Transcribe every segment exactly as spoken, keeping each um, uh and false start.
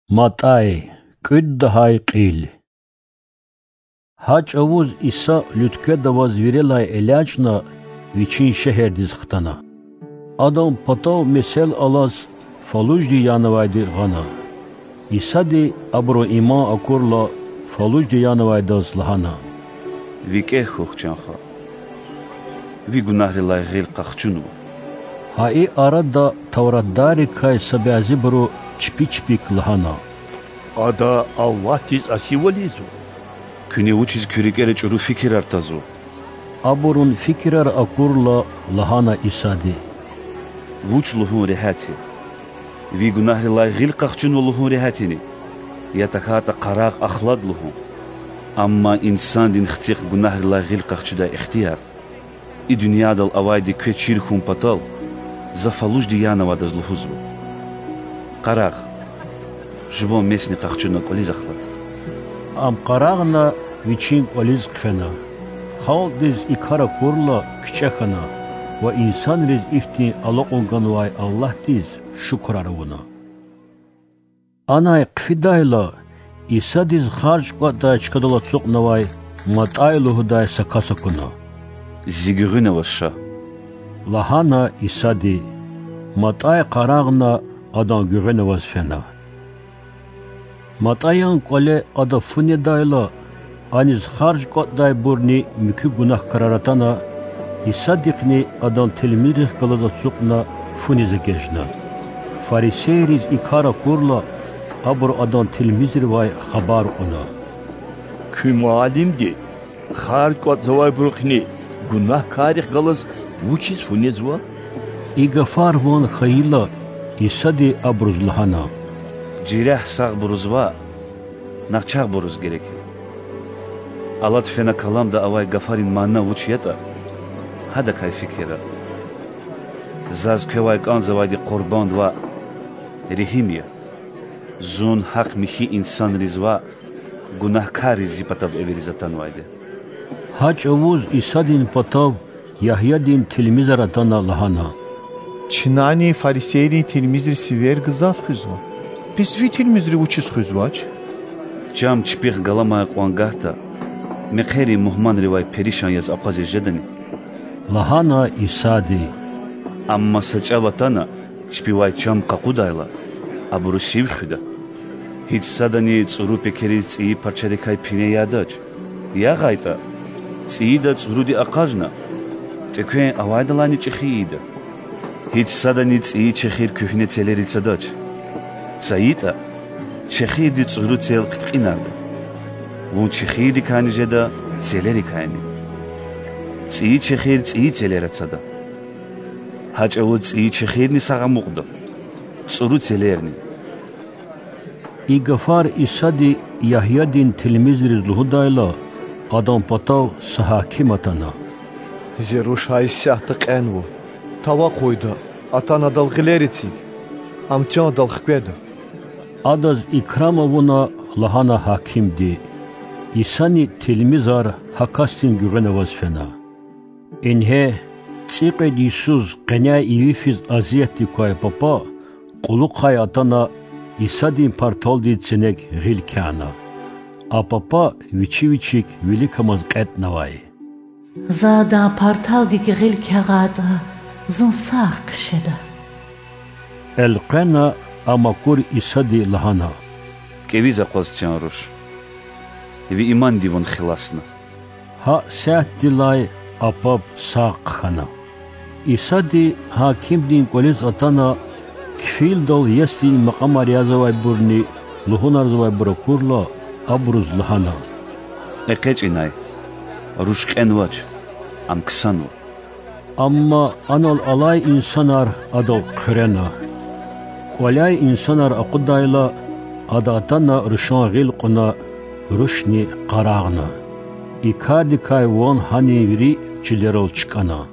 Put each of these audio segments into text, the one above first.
Матай, кыддахай қил. Хач авуз Иса людкедава зверелай элячна вичин шехер дизхтана. Адам патав месел алас фалужди янавайди гана. Иса ди абро има акурла фалужди янавайда злахана. Вике хухчанха. Ви гунахрилай гил қахчуну. Хаи арада тавраддари кай сабязи бро чпи-чпик лахана. Ада Аллах тиз асивализу. Күне учиз күрекере чуру фикир артазу. Абурун фикирар акурла лахана Исади. Вуч лухун рехати. Ви гунахрилай гил қахчуну лухун рехатини. Ятахата қарақ ахлад лухун. Амма инсан дин хтиқ гунахрилай гил қахчуда ихтияр. И дүниядал авайди квечир хун патал. За фалужди янавада злухузу. Қарақ. Жбон месни қахчуна коли захлад. Ам қарағна вичин колиз қфена. Хал диз икара курла кчехана. Ва инсан риз ихти алоқунганвай Аллах диз шукраравуна. Анай қфидайла Иса диз харж қадай чкадала цуқнавай матайлу худай сакасакуна. Зигюрина ваша. Лахана Исади матай қарағна адан гюрина вазфена. Матаян коле ада фунедайла аниз харж қадай бурни мюки гунах караратана Исадиқни адан телмирих калада цуқна фунизагежна. Фарисейриз икара курла абур адан телмизирвай хабар уна. Кüm alimdi. Хард кот завай брухни. Гунах карих галаз вучиз фунезва. Игафар вон хаила Исади абрузлахана. Джирах саг бурузва. Нахчаг буруз керек. Алат фена каламда авай гафарин манна вучията. Хада кай фикера. Заз кевай кан завайди қурбан ва рихимия. Зун хақ михи инсан ризва. Гунахкар ризи патаб эверизатан вайде. Хач авуз Исадин патав Яхьядин телмизаратана лахана. Чинани фарисейни телмизри сивер гзав хызва. Пис ви телмизри учис хызвач? Чам чпих галамай қвангахта. Мехери мухман ривай перишан яз апази жедани. Лахана Исади. Амма сачаватана чпивай чам қақудайла. Абуру сивхида. Хич садани цуру пекериз ции парчарикай пине ядач. Я гайта. Циида цуруди ақажна. Теквен авайдалани чихиида. Хич садани ции чехир кухне целери цадач. Цаита чехиди цуру цел қитқинарда. Вун чехиди кани жеда целери кани. Ции чехир ции целера цада. Хач аву ции чехирни сага муқда. Цуру целерни. Игафар Исади Яхьядин телмизриз лухудайла адам патав сахакиматана. Зеруш хайсяхта қэнву. Тава қойда. Атана дал гилерици. Амчан дал хкведа. Адаз икрамавуна лахана хакимди. Исани телмизар хакастин гюренавазфена. Инхе цикед Исуз қэня ивифиз азияти куай папа қулуқхай атана Исадин партолди ценек гилкяна. А папа вичи-вичик великамаз қэтнавай. Зада парталди гилкягада зон сақ шеда. Элқэна амакур Исади лахана. Кевиза қоз чанруш. Ви иман дивон хиласна. Ха сәттилай апап сақ хана. Исади хакимдин колез атана кфилдол ясти мақама риязавай бурни лухунарзавай буракурла абруз лахана. Эқечинай. Рушкенвач. Амксану. Амма анал алай инсанар адал қырена. Коляй инсанар ақудайла адатана рушан ғилқуна рушни қарағна. Икадикай вон хани вири чилерол чкана.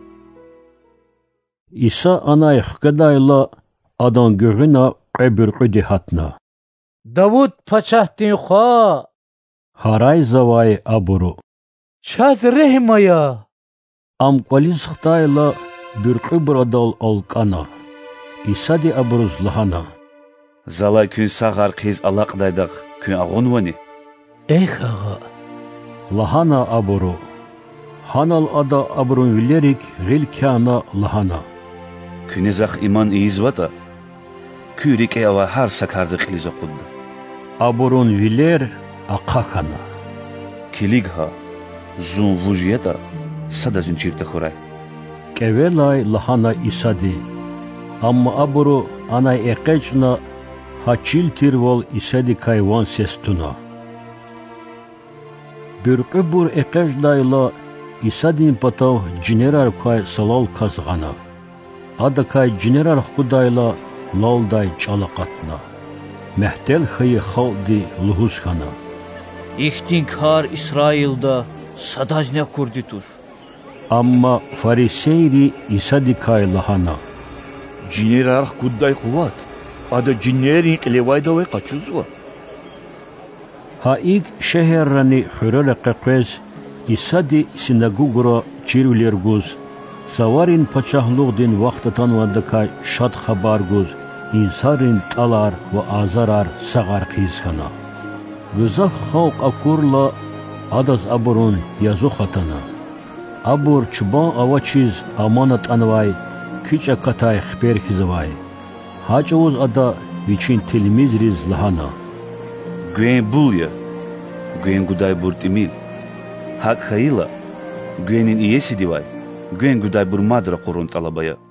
Иса анай хкадайла адан гюрина қайбір қуди хатна. Давуд пачахтин хва. Харай завай абуру. Чаз рехмая. Ам колиз хтайла бір қибр адал алкана. Исади абруз лахана. Залай күн сағар қиз алақдайдақ күн ағонвани. Эх аға. Лахана абуру. Ханал ада абурун вилерик гил кяна лахана. Күнезақ иман иизвата. Күрик эва хар сакарды қилиза қудда. Абурун вилер ақақана. Килигха зун вужиета садазун чирта хурай. Кевелай лахана исади. Амма абуру анай эқечна хачил тирвол исади кайван сестуна. Бюрқы бур эқечдайла исадин патав джинерар кай салал казгана. Ада кай джинерар худайла лалдай чалақатна. Мәхтел хай халди лухускана. Ихтин кар İsrail'da sadajne kurditur. Амма фарисейри исади кай лахана. Джинерарх куддай хуват. Ада джинерин қилевайдавай қачузва. Хаик шехеррани хурер қеқвез исади синагугура чирвлергуз. Саварин пачахлуғдин вақтатан вадакай шад хабаргуз. Инсарин талар ва азарар сағар қизкана. Гызах халк акурла адаз абурун язухатана. Абур чубан авачиз аманат анвай, кича катай хперхизавай. Хачауз ада вичин телемизриз лахана. Гуен буля, гуен гудай буртимил. Хак хаила, гуенин иеси дивай, гуен гудай бурмадра курун талабая.